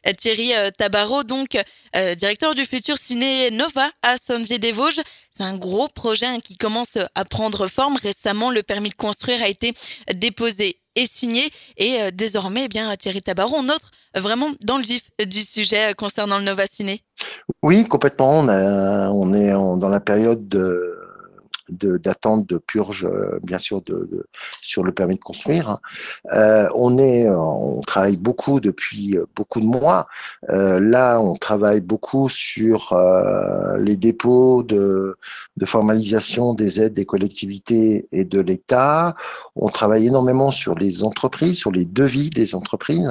Thierry Tabarot, donc directeur du futur Ciné Nova à Saint-Dié-des-Vosges. C'est un gros projet qui commence à prendre forme. Récemment, le permis de construire a été déposé et signé. Et désormais, Thierry Tabarot, on entre vraiment dans le vif du sujet concernant le Nova Ciné. Oui, complètement. Dans la période d'attente de purge, bien sûr, sur le permis de construire, hein. On travaille beaucoup depuis beaucoup de mois. Là, on travaille beaucoup sur les dépôts de formalisation des aides des collectivités et de l'État. On travaille énormément sur les entreprises, sur les devis des entreprises.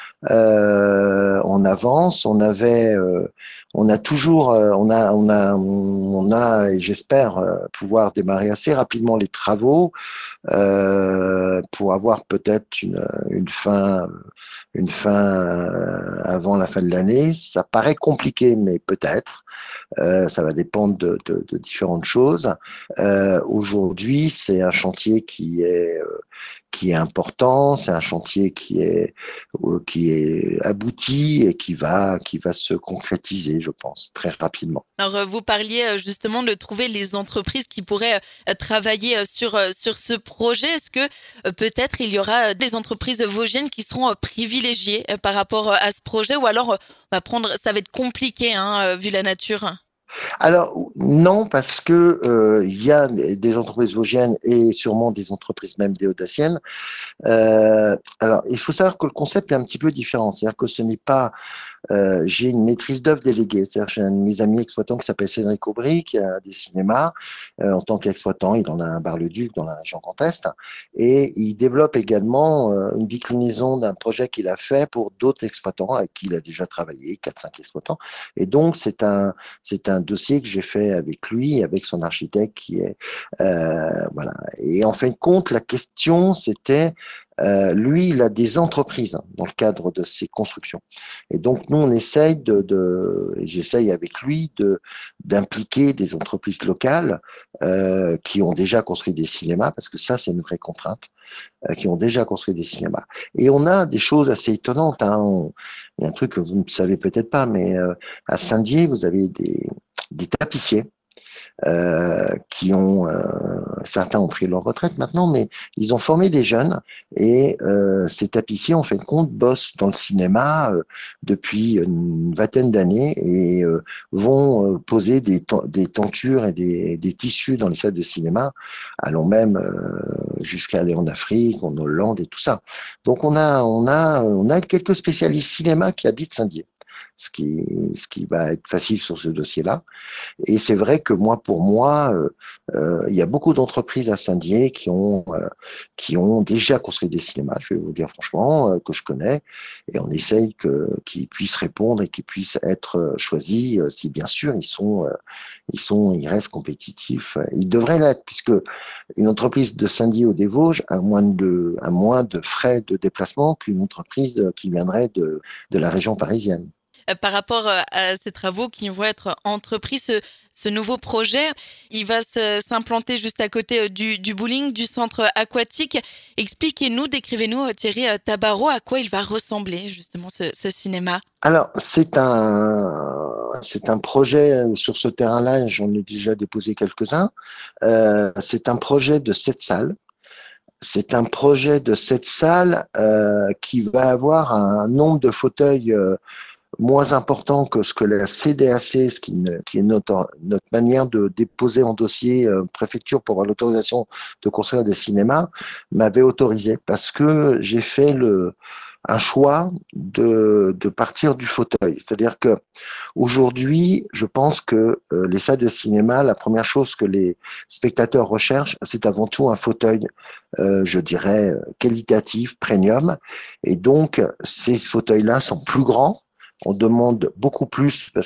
On avance. On a toujours, on a, et j'espère pouvoir démarrer assez rapidement les travaux pour avoir peut-être une fin avant la fin de l'année. Ça paraît compliqué, mais peut-être. Ça va dépendre de différentes choses. Aujourd'hui, c'est un chantier qui est important, c'est un chantier qui est abouti et qui va se concrétiser, je pense, très rapidement. Alors, vous parliez justement de trouver les entreprises qui pourraient travailler sur ce projet. Est-ce que peut-être il y aura des entreprises vosgiennes qui seront privilégiées par rapport à ce projet, ou alors ça va être compliqué vu la nature? Alors non, parce que il y a des entreprises vosgiennes et sûrement des entreprises même déodaciennes. Alors il faut savoir que le concept est un petit peu différent. C'est-à-dire que ce n'est pas j'ai une maîtrise d'œuvre déléguée. C'est-à-dire que j'ai un de mes amis exploitants qui s'appelle Cédric Aubry, qui a des cinémas. En tant qu'exploitant, il en a un Bar-le-Duc dans la région Grand Est. Et il développe également une déclinaison d'un projet qu'il a fait pour d'autres exploitants avec qui il a déjà travaillé, 4-5 exploitants. Et donc, c'est un dossier que j'ai fait avec lui, avec son architecte qui est, voilà. Et en fin de compte, la question, c'était, lui, il a des entreprises dans le cadre de ses constructions. Et donc, nous, on essaye j'essaye avec lui d'impliquer des entreprises locales qui ont déjà construit des cinémas, parce que ça, c'est une vraie contrainte, qui ont déjà construit des cinémas. Et on a des choses assez étonnantes, hein. Il y a un truc que vous ne savez peut-être pas, mais à Saint-Dié, vous avez des tapissiers qui ont certains ont pris leur retraite maintenant, mais ils ont formé des jeunes et ces tapissiers, en fin de compte, bossent dans le cinéma depuis une vingtaine d'années et vont poser des tentures et des tissus dans les salles de cinéma, allant même jusqu'à aller en Afrique, en Hollande et tout ça. Donc on a quelques spécialistes cinéma qui habitent Saint-Dié, ce qui va être facile sur ce dossier-là. Et c'est vrai que pour moi, il y a beaucoup d'entreprises à Saint-Dié qui ont déjà construit des cinémas, je vais vous dire franchement, que je connais, et on essaye qu'ils puissent répondre et qu'ils puissent être choisis, si bien sûr ils restent compétitifs. Ils devraient l'être, puisque une entreprise de Saint-Dié ou des Vosges a moins de frais de déplacement qu'une entreprise qui viendrait de la région parisienne. Par rapport à ces travaux qui vont être entrepris, ce nouveau projet, il va s'implanter juste à côté du bowling, du centre aquatique. Expliquez-nous, décrivez-nous, Thierry Tabarot, à quoi il va ressembler justement ce cinéma. Alors, c'est un projet sur ce terrain-là, j'en ai déjà déposé quelques-uns. C'est un projet de 7 salles. C'est un projet de 7 salles qui va avoir un nombre de fauteuils moins important que ce que la CDAC, qui est notre manière de déposer en dossier préfecture pour avoir l'autorisation de construire des cinémas, m'avait autorisé parce que j'ai fait un choix de partir du fauteuil. C'est-à-dire que aujourd'hui, je pense que les salles de cinéma, la première chose que les spectateurs recherchent, c'est avant tout un fauteuil, je dirais, qualitatif, premium. Et donc, ces fauteuils-là sont plus grands. On demande beaucoup plus parce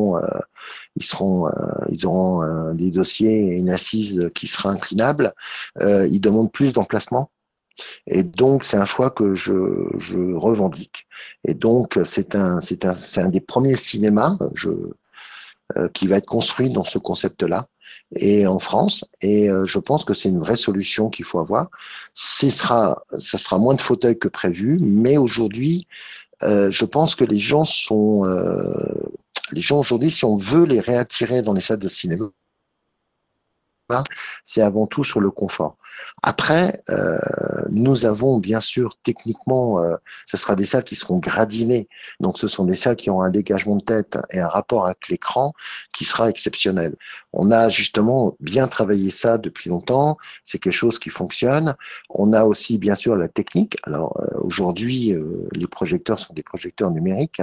ils auront des dossiers et une assise qui sera inclinable. Ils demandent plus d'emplacement. Et donc, c'est un choix que je revendique. Et donc, c'est un des premiers cinémas qui va être construit dans ce concept-là et en France. Et je pense que c'est une vraie solution qu'il faut avoir. Ça sera moins de fauteuils que prévu, mais aujourd'hui, Je pense que les gens aujourd'hui, si on veut les réattirer dans les salles de cinéma, c'est avant tout sur le confort. Après, nous avons bien sûr techniquement, ce sera des salles qui seront gradinées, donc ce sont des salles qui ont un dégagement de tête et un rapport avec l'écran qui sera exceptionnel. On a justement bien travaillé ça depuis longtemps, c'est quelque chose qui fonctionne. On a aussi bien sûr la technique. Alors aujourd'hui, les projecteurs sont des projecteurs numériques.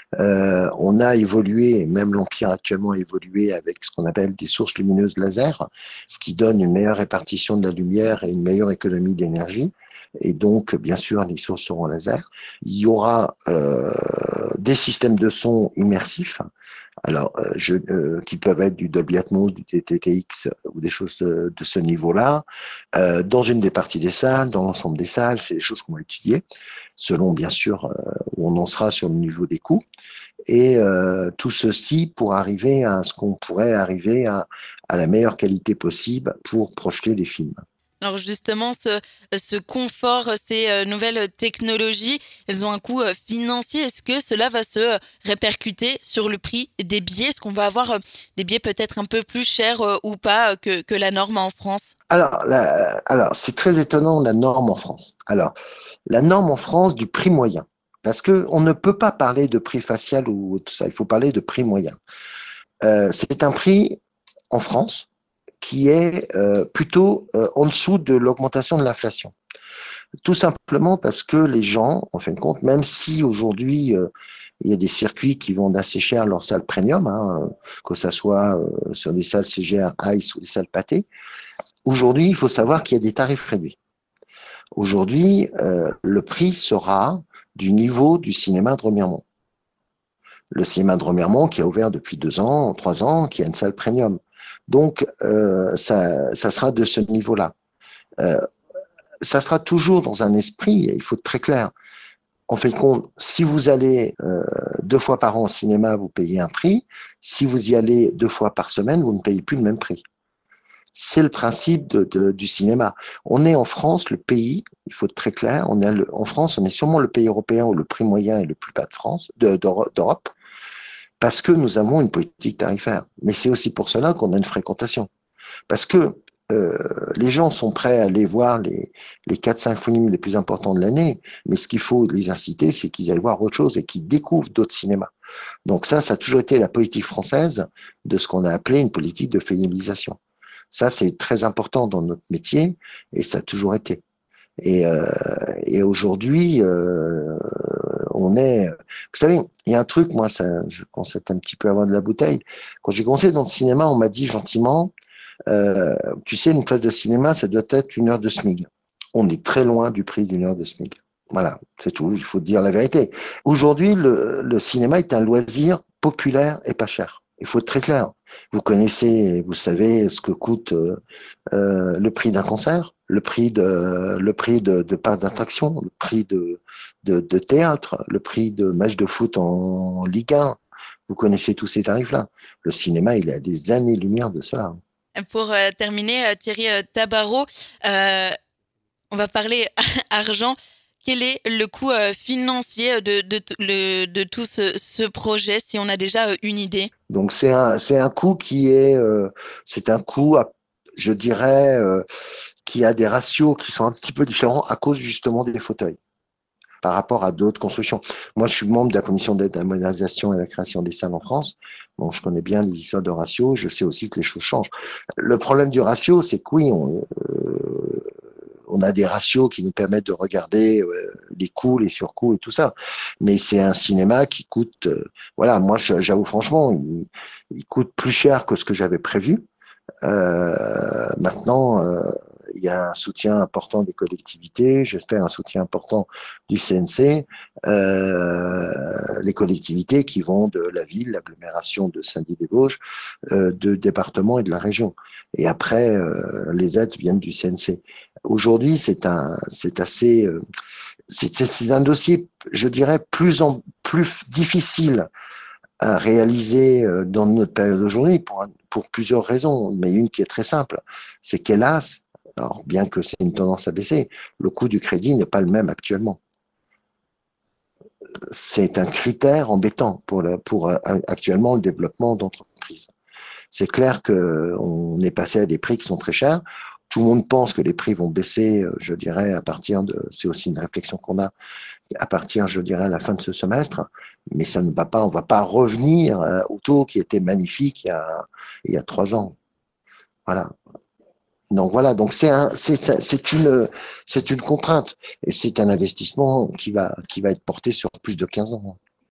On a évolué, même l'Empire actuellement a évolué avec ce qu'on appelle des sources lumineuses laser, ce qui donne une meilleure répartition de la lumière et une meilleure économie d'énergie. Et donc, bien sûr, les sources seront laser. Il y aura des systèmes de son immersifs, alors qui peuvent être du Dolby Atmos, du TTX ou des choses de ce niveau-là. Dans une des parties des salles, dans l'ensemble des salles, c'est des choses qu'on va étudier, selon bien sûr où on en sera sur le niveau des coûts. Et tout ceci pour arriver à ce qu'on pourrait arriver à la meilleure qualité possible pour projeter des films. Alors justement, ce confort, ces nouvelles technologies, elles ont un coût financier. Est-ce que cela va se répercuter sur le prix des billets? Est-ce qu'on va avoir des billets peut-être un peu plus chers ou pas que la norme en France? Alors, c'est très étonnant la norme en France. Alors, la norme en France du prix moyen. Parce qu'on ne peut pas parler de prix facial ou tout ça, il faut parler de prix moyen. C'est un prix en France qui est plutôt en dessous de l'augmentation de l'inflation. Tout simplement parce que les gens, en fin de compte, même si aujourd'hui il y a des circuits qui vendent assez cher leurs salles premium, que ce soit sur des salles CGR Ice ou des salles pâtées, aujourd'hui il faut savoir qu'il y a des tarifs réduits. Aujourd'hui, le prix sera du niveau du cinéma de Remiremont. Le cinéma de Remiremont qui a ouvert depuis 2 ans, 3 ans, qui a une salle premium. Donc, ça sera de ce niveau-là. Ça sera toujours dans un esprit, il faut être très clair. En fait compte, si vous allez 2 fois par an au cinéma, vous payez un prix. Si vous y allez 2 fois par semaine, vous ne payez plus le même prix. C'est le principe du cinéma. On est en France, le pays, il faut être très clair, en France, on est sûrement le pays européen où le prix moyen est le plus bas de France, d'Europe, parce que nous avons une politique tarifaire. Mais c'est aussi pour cela qu'on a une fréquentation. Parce que les gens sont prêts à aller voir les 4-5 films les plus importants de l'année, mais ce qu'il faut les inciter, c'est qu'ils aillent voir autre chose et qu'ils découvrent d'autres cinémas. Donc ça a toujours été la politique française de ce qu'on a appelé une politique de fidélisation. Ça, c'est très important dans notre métier et ça a toujours été. Et aujourd'hui, on est... Vous savez, il y a un truc, moi, je constate un petit peu avant de la bouteille. Quand j'ai commencé dans le cinéma, on m'a dit gentiment, tu sais, une place de cinéma, ça doit être 1 heure de SMIC. On est très loin du prix d'1 heure de SMIC. Voilà, c'est tout, il faut dire la vérité. Aujourd'hui, le cinéma est un loisir populaire et pas cher. Il faut être très clair. Vous connaissez, vous savez ce que coûte le prix d'un concert, le prix de parc d'attraction, le prix de théâtre, le prix de match de foot en Ligue 1. Vous connaissez tous ces tarifs-là. Le cinéma, il est à des années-lumière de cela. Pour terminer, Thierry Tabarot, on va parler argent. Quel est le coût financier de tout ce projet, si on a déjà une idée? Donc c'est un coût c'est un coût, je dirais, qui a des ratios qui sont un petit peu différents à cause justement des fauteuils par rapport à d'autres constructions. Moi, je suis membre de la commission d'aide à la modernisation et à la création des salles en France. Bon, je connais bien les histoires de ratio. Je sais aussi que les choses changent. Le problème du ratio, c'est que oui, on a des ratios qui nous permettent de regarder les coûts, les surcoûts et tout ça. Mais c'est un cinéma qui coûte, voilà, moi j'avoue franchement, il coûte plus cher que ce que j'avais prévu. Maintenant, il y a un soutien important des collectivités, j'espère un soutien important du CNC, les collectivités qui vont de la ville, l'agglomération de Saint-Dié-des-Vosges, de département et de la région. Et après, les aides viennent du CNC. Aujourd'hui, c'est un dossier, je dirais, plus difficile à réaliser dans notre période d'aujourd'hui pour plusieurs raisons, mais une qui est très simple, c'est qu'hélas, alors bien que c'est une tendance à baisser, le coût du crédit n'est pas le même actuellement. c'est un critère embêtant pour actuellement le développement d'entreprises. C'est clair qu'on est passé à des prix qui sont très chers. Tout le monde pense que les prix vont baisser, je dirais, c'est aussi une réflexion qu'on a, à partir, je dirais, à la fin de ce semestre. Mais ça ne va pas, on ne va pas revenir au taux qui était magnifique il y a 3 ans. Voilà. Donc voilà, donc c'est une contrainte et c'est un investissement qui va être porté sur plus de 15 ans.